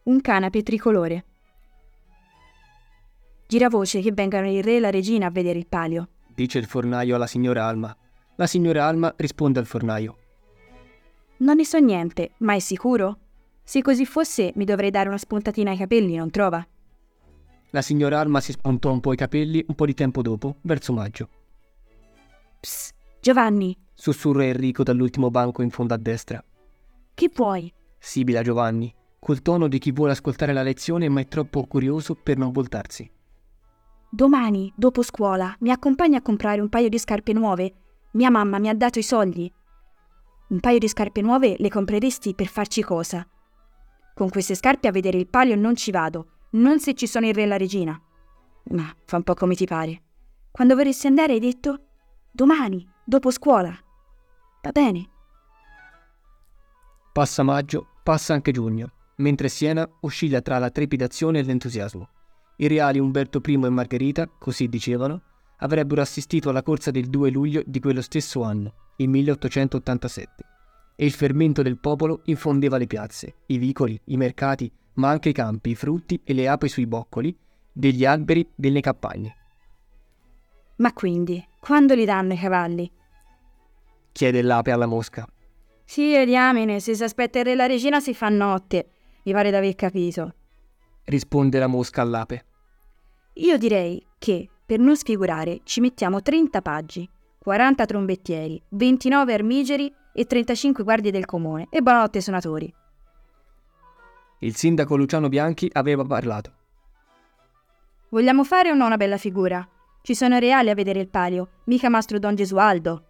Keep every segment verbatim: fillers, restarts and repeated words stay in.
un canape tricolore. Gira voce che vengano il re e la regina a vedere il palio, dice il fornaio alla signora Alma. La signora Alma risponde al fornaio. Non ne so niente, ma è sicuro? Se così fosse, mi dovrei dare una spuntatina ai capelli, non trova? La signora Alma si spuntò un po' i capelli un po' di tempo dopo, verso maggio. Psst, Giovanni, sussurra Enrico dall'ultimo banco in fondo a destra. Che vuoi? Sibila Giovanni, col tono di chi vuole ascoltare la lezione ma è troppo curioso per non voltarsi. Domani, dopo scuola, mi accompagni a comprare un paio di scarpe nuove? Mia mamma mi ha dato i soldi. Un paio di scarpe nuove le compreresti per farci cosa? Con queste scarpe a vedere il palio non ci vado, non se ci sono il re e la regina. Ma fa un po' come ti pare. Quando vorresti andare hai detto? Domani, dopo scuola. Va bene. Passa maggio, passa anche giugno, mentre Siena oscilla tra la trepidazione e l'entusiasmo. I reali Umberto I e Margherita, così dicevano, avrebbero assistito alla corsa del due luglio di quello stesso anno, il milleottocentottantasette, e il fermento del popolo infondeva le piazze, i vicoli, i mercati, ma anche i campi, i frutti e le api sui boccoli, degli alberi delle campagne. Ma quindi, quando li danno i cavalli? Chiede l'ape alla mosca. Sì, diamine, se si aspetta il re e la regina si fa notte, mi pare d'aver capito. Risponde la mosca all'ape. Io direi che, per non sfigurare, ci mettiamo trenta paggi, quaranta trombettieri, ventinove armigeri e trentacinque guardie del comune. E buonanotte, suonatori. Il sindaco Luciano Bianchi aveva parlato. Vogliamo fare o no una bella figura? Ci sono i reali a vedere il palio, mica mastro Don Gesualdo.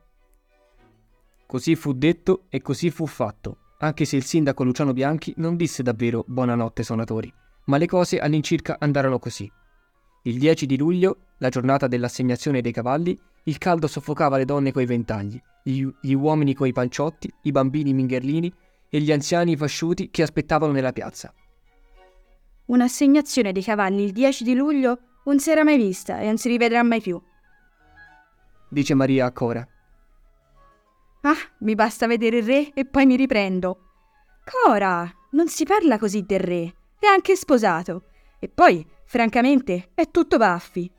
Così fu detto e così fu fatto, anche se il sindaco Luciano Bianchi non disse davvero buonanotte suonatori, ma le cose all'incirca andarono così. Il dieci di luglio, la giornata dell'assegnazione dei cavalli, il caldo soffocava le donne coi ventagli, gli, gli uomini coi panciotti, i bambini mingherlini e gli anziani fasciuti che aspettavano nella piazza. Un'assegnazione dei cavalli il dieci di luglio non si era mai vista e non si rivedrà mai più, dice Maria a Cora. Ah, mi basta vedere il re e poi mi riprendo. Cora, non si parla così del re, è anche sposato. E poi, francamente, è tutto baffi.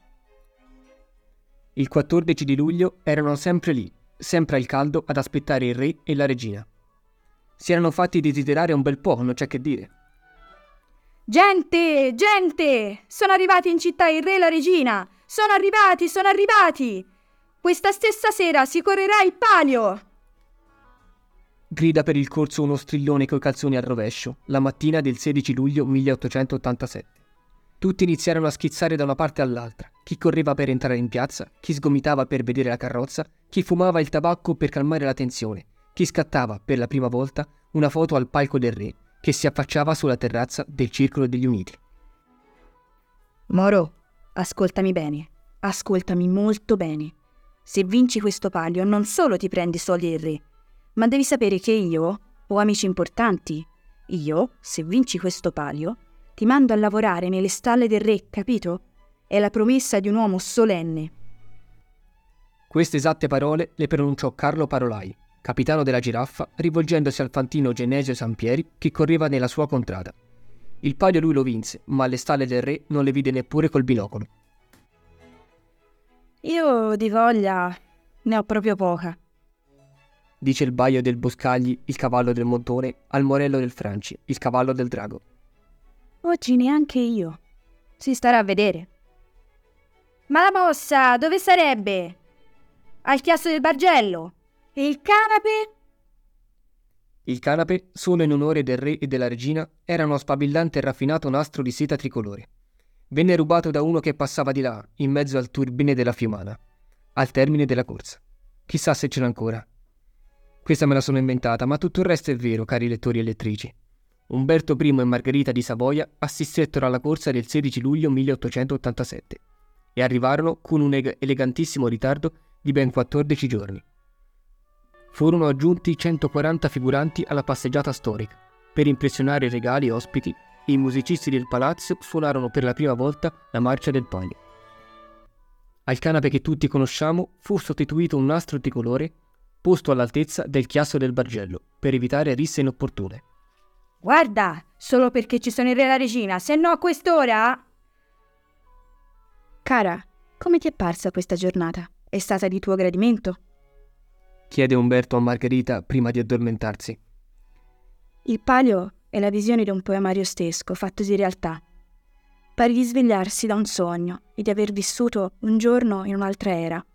Il quattordici di luglio erano sempre lì, sempre al caldo ad aspettare il re e la regina. Si erano fatti desiderare un bel po', non c'è che dire. Gente, gente, sono arrivati in città il re e la regina. Sono arrivati, sono arrivati. Questa stessa sera si correrà il palio. Grida per il corso uno strillone coi calzoni al rovescio, la mattina del sedici luglio milleottocentottantasette. Tutti iniziarono a schizzare da una parte all'altra, chi correva per entrare in piazza, chi sgomitava per vedere la carrozza, chi fumava il tabacco per calmare la tensione, chi scattava, per la prima volta, una foto al palco del re, che si affacciava sulla terrazza del Circolo degli Uniti. Moro, ascoltami bene, ascoltami molto bene. Se vinci questo palio non solo ti prendi i soldi del re, ma devi sapere che io ho amici importanti. Io, se vinci questo palio, ti mando a lavorare nelle stalle del re, capito? È la promessa di un uomo solenne. Queste esatte parole le pronunciò Carlo Parolai, capitano della giraffa, rivolgendosi al fantino Genesio Sampieri che correva nella sua contrada. Il palio lui lo vinse, ma alle stalle del re non le vide neppure col binocolo. Io di voglia ne ho proprio poca, dice il baio del Boscagli, il cavallo del Montone, al Morello del Franci, il cavallo del Drago. Oggi neanche io. Si starà a vedere. Ma la mossa dove sarebbe? Al chiasso del Bargello. E il canape? Il canape, solo in onore del re e della regina, era uno sfabillante e raffinato nastro di seta tricolore. Venne rubato da uno che passava di là, in mezzo al turbine della Fiumana, al termine della corsa. Chissà se ce l'ha ancora. Questa me la sono inventata, ma tutto il resto è vero, cari lettori e lettrici. Umberto I e Margherita di Savoia assistettero alla corsa del sedici luglio milleottocentottantasette e arrivarono con un elegantissimo ritardo di ben quattordici giorni. Furono aggiunti centoquaranta figuranti alla passeggiata storica. Per impressionare i regali e ospiti, i musicisti del palazzo suonarono per la prima volta la marcia del palio. Al canape che tutti conosciamo fu sostituito un nastro tricolore posto all'altezza del chiasso del Bargello per evitare risse inopportune. Guarda, solo perché ci sono il re e la regina, se no a quest'ora... Cara, come ti è parsa questa giornata? È stata di tuo gradimento? Chiede Umberto a Margherita prima di addormentarsi. Il palio è la visione di un poemario stesco, fatto di realtà. Pare di svegliarsi da un sogno e di aver vissuto un giorno in un'altra era.